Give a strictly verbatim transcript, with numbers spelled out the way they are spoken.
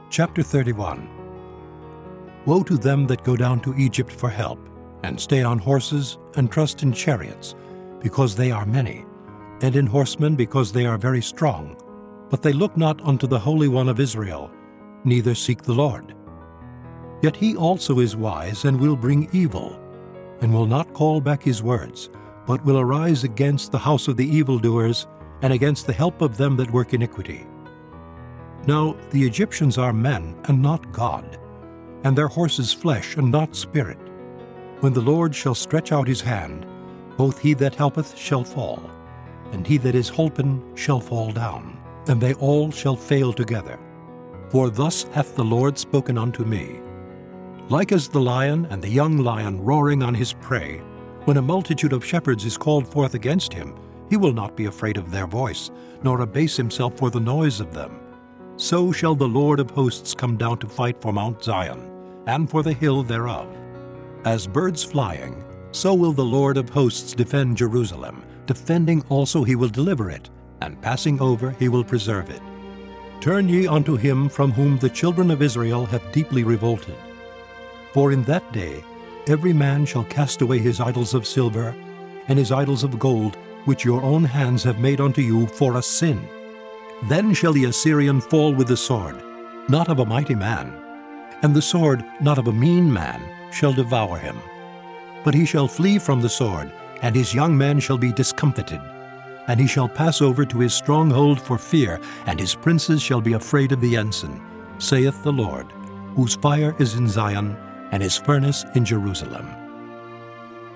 Chapter thirty-one. Woe to them that go down to Egypt for help, and stay on horses, and trust in chariots, because they are many, and in horsemen, because they are very strong. But they look not unto the Holy One of Israel, neither seek the Lord. Yet he also is wise, and will bring evil, and will not call back his words, but will arise against the house of the evildoers, and against the help of them that work iniquity. Now the Egyptians are men, and not God, and their horses flesh, and not spirit. When the Lord shall stretch out his hand, both he that helpeth shall fall, and he that is holpen shall fall down, and they all shall fail together. For thus hath the Lord spoken unto me. Like as the lion and the young lion roaring on his prey, when a multitude of shepherds is called forth against him, he will not be afraid of their voice, nor abase himself for the noise of them. So shall the Lord of hosts come down to fight for Mount Zion, and for the hill thereof. As birds flying, so will the Lord of hosts defend Jerusalem. Defending also he will deliver it, and passing over he will preserve it. Turn ye unto him from whom the children of Israel have deeply revolted. For in that day every man shall cast away his idols of silver, and his idols of gold, which your own hands have made unto you for a sin. Then shall the Assyrian fall with the sword, not of a mighty man, and the sword not of a mean man shall devour him. But he shall flee from the sword, and his young men shall be discomfited. And he shall pass over to his stronghold for fear, and his princes shall be afraid of the ensign, saith the Lord, whose fire is in Zion, and his furnace in Jerusalem.